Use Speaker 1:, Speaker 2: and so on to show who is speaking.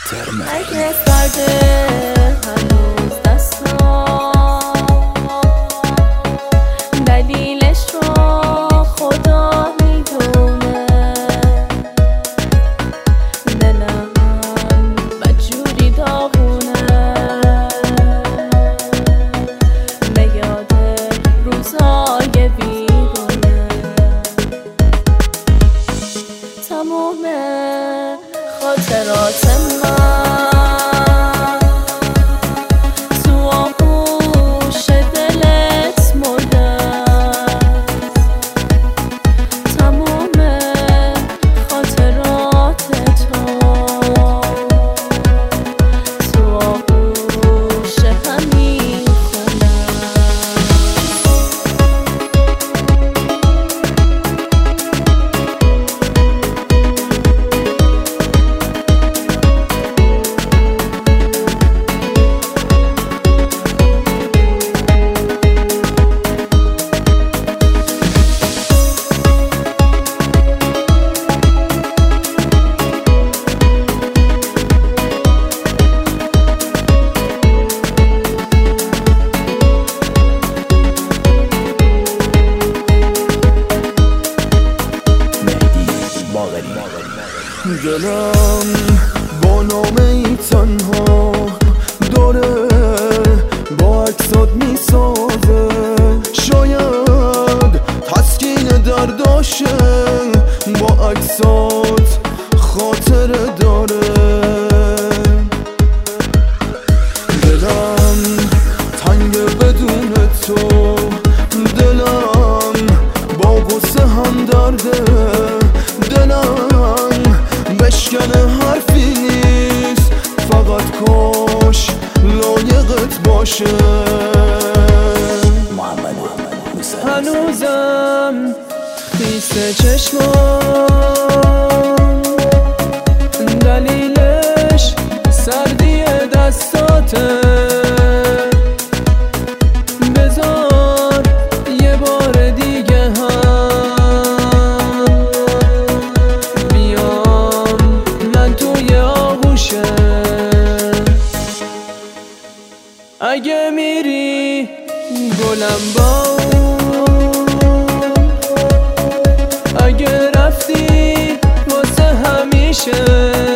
Speaker 1: اگه سرده هنوز دستام دلیلش رو خدا میدونه، دلم بدجوری داغونه به یاد روزای بیرونه. تموم خاطرات من تو آغوش دلت مرده، تموم خاطرات تو آغوش همین خونه.
Speaker 2: دلم با نامه ای تنها داره با عکسات میسازه، شاید تسکین درداشه با عکسات خاطره داره. دلم تنگ بدون تو، دلم با غصه هم درده، دلم بشکنه حرفی نیست، فقط کاش لایقت باشه. هنوزم خیس چشمام دلیلش سردی دستاته، بذار یه بار دیگه هم بیام من توی آغوشه. اگه میری گلم با، اگه رفتی واسه همیشه